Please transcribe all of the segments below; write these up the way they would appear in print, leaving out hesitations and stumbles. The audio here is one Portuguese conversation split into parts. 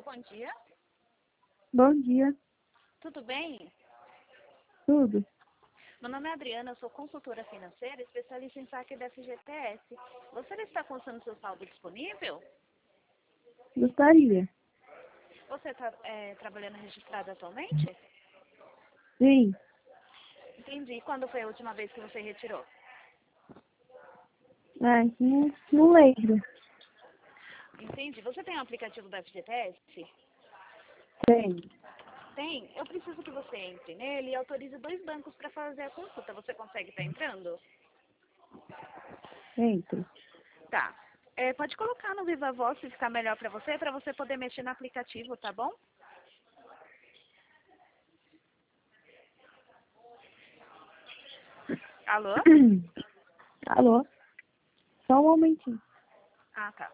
bom dia. Bom dia, Tudo bem? tudo? Meu nome é Adriana, eu sou consultora financeira, especialista em saque da FGTS. Você está consultando seu saldo disponível? Gostaria? Você está trabalhando registrado atualmente? Sim, Entendi. Quando foi a última vez que você retirou? não lembro. Entendi. Você tem um aplicativo da FGTS? Tem, Tem? Eu preciso que você entre nele e autorize 2 bancos para fazer a consulta. Você consegue estar entrando? entre. Tá. Pode colocar no Viva Voz se ficar melhor para você poder mexer no aplicativo, tá bom? Alô? Alô? Só um momentinho. Ah, tá.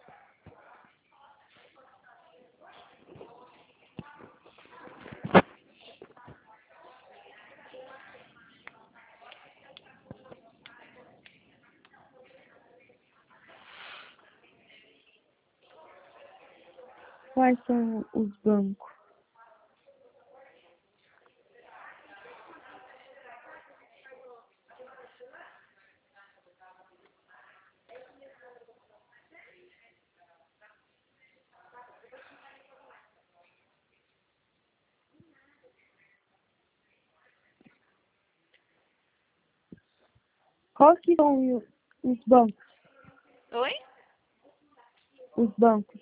Quais são os bancos? Quais que são os bancos? Oi? Os bancos?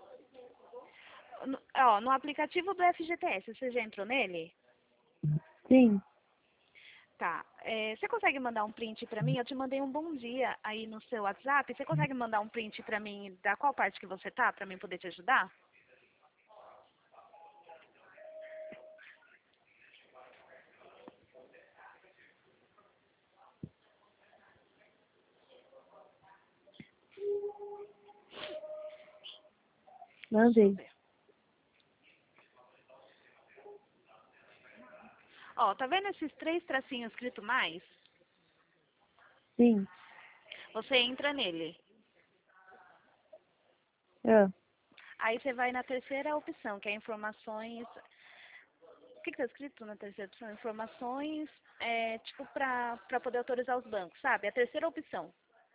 No aplicativo do FGTS, você já entrou nele? Sim, Tá. Você consegue mandar um print pra mim? Eu te mandei um bom dia aí no seu WhatsApp. Você consegue mandar um print pra mim da qual parte que você tá, pra mim poder te ajudar? Deixa eu mandei. ver. Ó, tá vendo esses 3 tracinhos escrito mais? Sim, Você entra nele. é. Aí você vai na terceira opção, que é informações. O que tá escrito na terceira opção? Informações, tipo, pra poder autorizar os bancos, sabe? A terceira opção.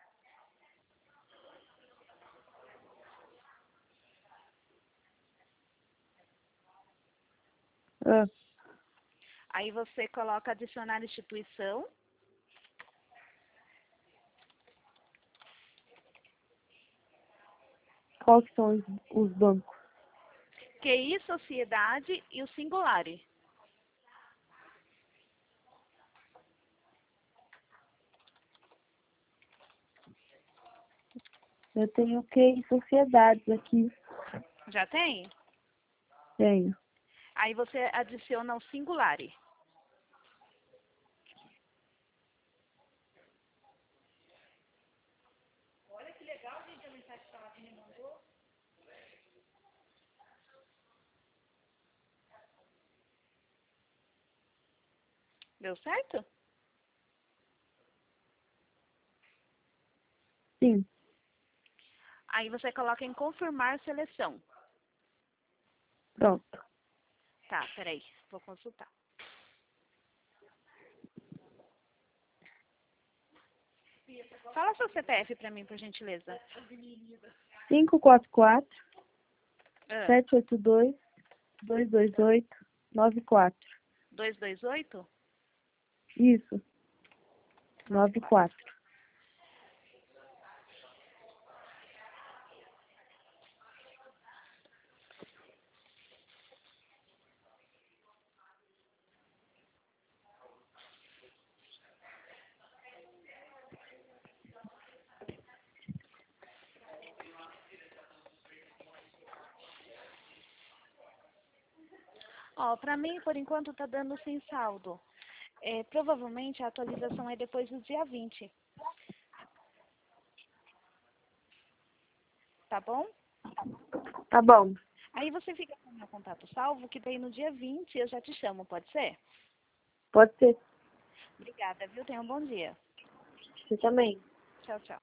É. Aí você coloca adicionar instituição. Quais que são os bancos? QI, sociedade e o singulare. Eu tenho que sociedades aqui. Já tem? Tenho. Aí você adiciona o singulare. Deu certo? Sim, Aí você coloca em confirmar seleção. pronto. Tá, peraí, vou consultar. Fala seu CPF pra mim, por gentileza. 544 Ah, 782 228 94. 228? Isso, 94. 94. Ó, pra mim, por enquanto, tá dando sem saldo. Provavelmente a atualização é depois do dia 20, tá bom? Tá bom, Aí você fica com o meu contato salvo, que daí no dia 20 eu já te chamo, pode ser? pode ser. Obrigada, viu? Tenha um bom dia. Você também. Tchau, tchau.